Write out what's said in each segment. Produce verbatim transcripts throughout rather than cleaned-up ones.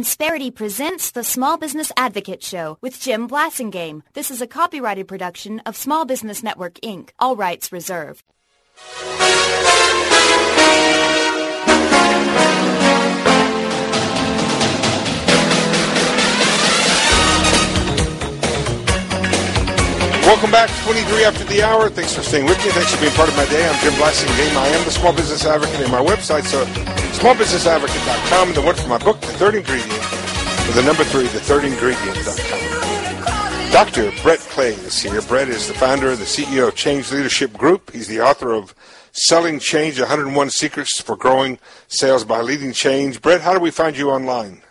Insperity presents the Small Business Advocate Show with Jim Blasingame. This is a copyrighted production of Small Business Network, Incorporated. All rights reserved. Welcome back, twenty-three after the hour. Thanks for staying with me. Thanks for being part of my day. I'm Jim Blasingame. I am the Small Business Advocate, and my website, so small business advocate dot com, and the one for my book, The Third Ingredient, with the number three, the third ingredient dot com. Doctor Brett Clay is here. Brett is the founder and the C E O of Change Leadership Group. He's the author of Selling Change, one hundred one Secrets for Growing Sales by Leading Change. Brett, how do we find you online?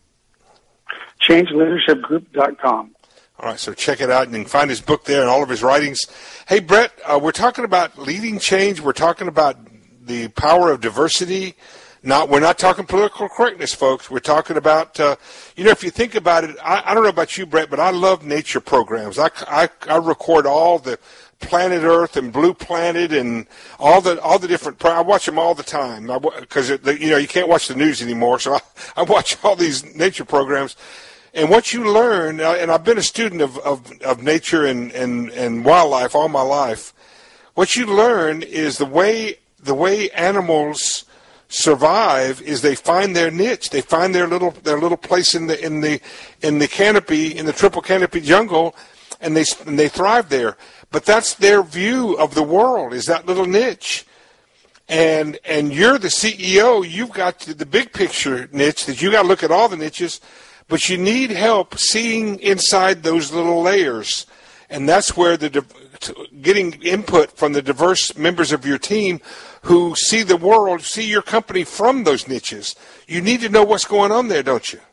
change leadership group dot com. All right, so check it out, and you can find his book there and all of his writings. Hey, Brett, uh, we're talking about leading change. We're talking about the power of diversity. Not, we're not talking political correctness, folks. We're talking about, uh, you know, if you think about it, I, I don't know about you, Brett, but I love nature programs. I, I, I record all the Planet Earth and Blue Planet and all the all the different. I watch them all the time because you know you can't watch the news anymore. So I, I watch all these nature programs. And what you learn, and I've been a student of, of, of nature and, and, and wildlife all my life, what you learn is the way the way animals survive is they find their niche, they find their little their little place in the in the in the canopy, in the triple canopy jungle, and they and they thrive there. But that's their view of the world, is that little niche. And and you're the C E O, you've got the big picture niche that you got to look at all the niches. But you need help seeing inside those little layers, and that's where the getting input from the diverse members of your team who see the world, see your company from those niches. You need to know what's going on there, don't you?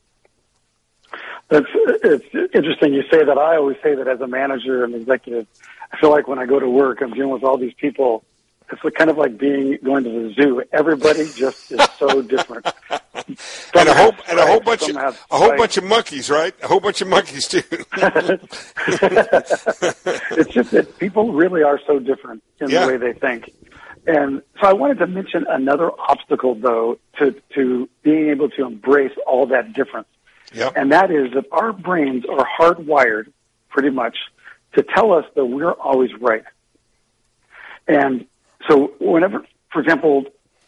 That's it's interesting you say that. I always say that as a manager and executive, I feel like when I go to work, I'm dealing with all these people. It's like, kind of like being going to the zoo. Everybody just is so different. And a whole and a whole bunch of a whole bunch of monkeys, right? A whole bunch of monkeys too. It's just that people really are so different in yeah. the way they think. And so I wanted to mention another obstacle, though, to to being able to embrace all that difference. Yep. And that is that our brains are hardwired, pretty much, to tell us that we're always right. And so whenever, for example,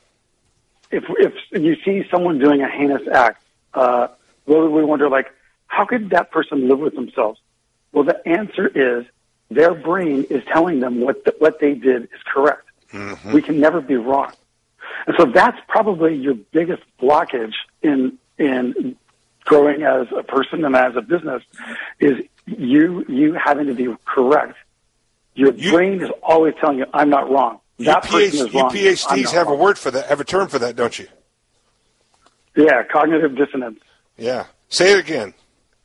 if if you see someone doing a heinous act, uh, well, we wonder, like, how could that person live with themselves? Well, the answer is their brain is telling them what the, what they did is correct. Mm-hmm. We can never be wrong. And so that's probably your biggest blockage in in growing as a person and as a business is you you having to be correct. Your you, brain is always telling you, I'm not wrong. That you, person is wrong. you PhDs have wrong. a word for that, have a term for that, don't you? Yeah, cognitive dissonance. Yeah. Say it again.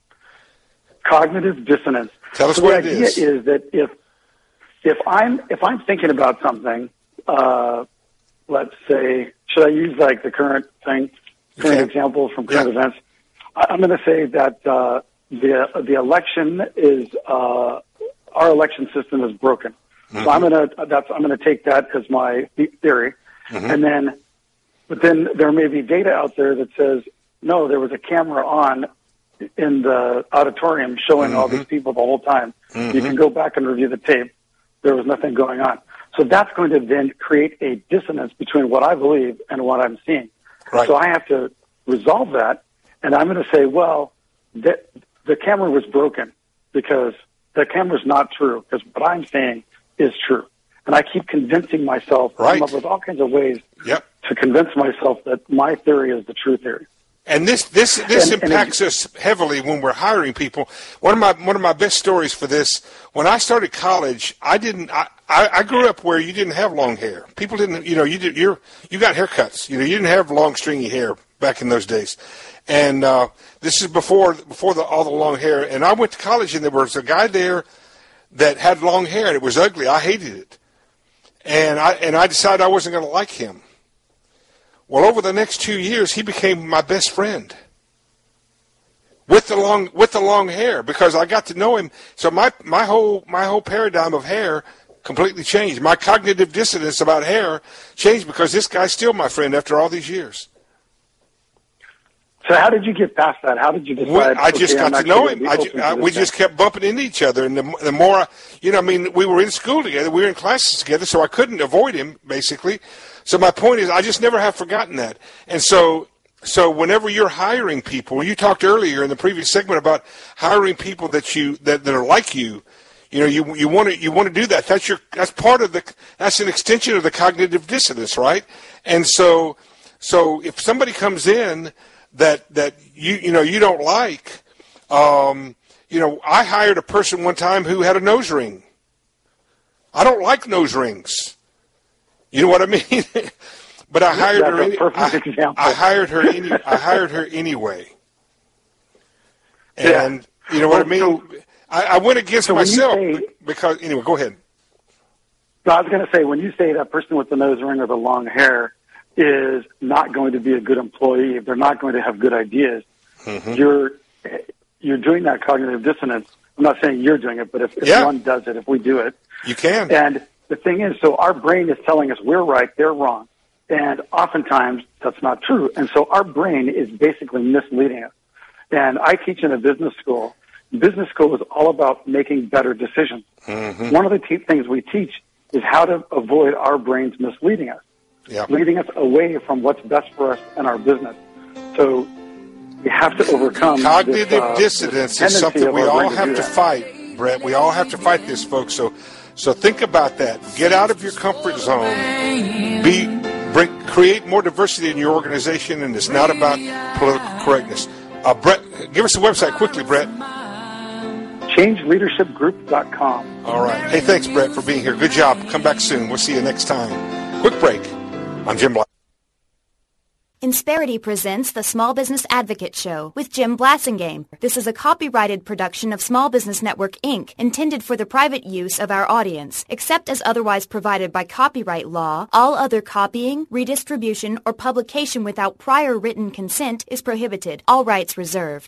Cognitive dissonance. Tell us so what the it idea is. is that if if I'm if I'm thinking about something, uh, let's say, should I use like the current thing, current okay. examples from current yeah. events? I'm going to say that uh, the the election is uh, our election system is broken. Mm-hmm. So I'm going to that's I'm going to take that as my theory, mm-hmm. and then, but then there may be data out there that says no, there was a camera on in the auditorium showing mm-hmm. all these people the whole time. Mm-hmm. You can go back and review the tape. There was nothing going on. So that's going to then create a dissonance between what I believe and what I'm seeing. Right. So I have to resolve that, and I'm going to say, well, the, the camera was broken because the camera's not true because what I'm saying is true. And I keep convincing myself, right. come up with all kinds of ways yep. to convince myself that my theory is the true theory. And this this this and, impacts and us heavily when we're hiring people. One of my one of my best stories for this: when I started college, I didn't. I, I, I grew up where you didn't have long hair. People didn't. You know, you did. You you got haircuts. You know, you didn't have long stringy hair back in those days. And uh, this is before before the, all the long hair. And I went to college, and there was a guy there that had long hair, and it was ugly. I hated it, and I and I decided I wasn't going to like him. Well, over the next two years, he became my best friend with the long with the long hair because I got to know him. So my my whole my whole paradigm of hair completely changed. My cognitive dissonance about hair changed because this guy's still my friend after all these years. So how did you get past that? How did you decide? Well, I just okay, got to know him. I, ju- I, we just kept bumping into each other, and the, the more, I, you know, I mean, we were in school together, we were in classes together, so I couldn't avoid him, basically. So my point is, I just never have forgotten that. And so, so whenever you're hiring people, you talked earlier in the previous segment about hiring people that you that, that are like you. You know, you you want to you want to do that. That's your that's part of the that's an extension of the cognitive dissonance, right? And so, so if somebody comes in that that you you know you don't like, um, you know, I hired a person one time who had a nose ring. I don't like nose rings. You know what I mean? But I hired That's her. a Any, perfect I, example. I hired her. Any, I hired her anyway. And yeah. you know what well, I mean? So, I, I went against so myself say, because anyway. Go ahead. So I was going to say, when you say that person with the nose ring or the long hair is not going to be a good employee, if they're not going to have good ideas, mm-hmm. you're you're doing that cognitive dissonance. I'm not saying you're doing it, but if, if yeah. one does it, if we do it, you can. And the thing is, so our brain is telling us we're right, they're wrong. And oftentimes that's not true. And so our brain is basically misleading us. And I teach in a business school. Business school is all about making better decisions. Mm-hmm. One of the te- things we teach is how to avoid our brains misleading us, yep. leading us away from what's best for us and our business. So we have to overcome cognitive this, uh, dissonance this is something we all have to, to fight, Brett. We all have to fight this, folks. So, so think about that. Get out of your comfort zone. Be bring, create more diversity in your organization, and it's not about political correctness. Uh, Brett, give us a website quickly, Brett. change leadership group dot com. All right. Hey, thanks, Brett, for being here. Good job. Come back soon. We'll see you next time. Quick break. I'm Jim Black. Insperity presents the Small Business Advocate Show with Jim Blassingame. This is a copyrighted production of Small Business Network, Incorporated, intended for the private use of our audience. Except as otherwise provided by copyright law, all other copying, redistribution, or publication without prior written consent is prohibited. All rights reserved.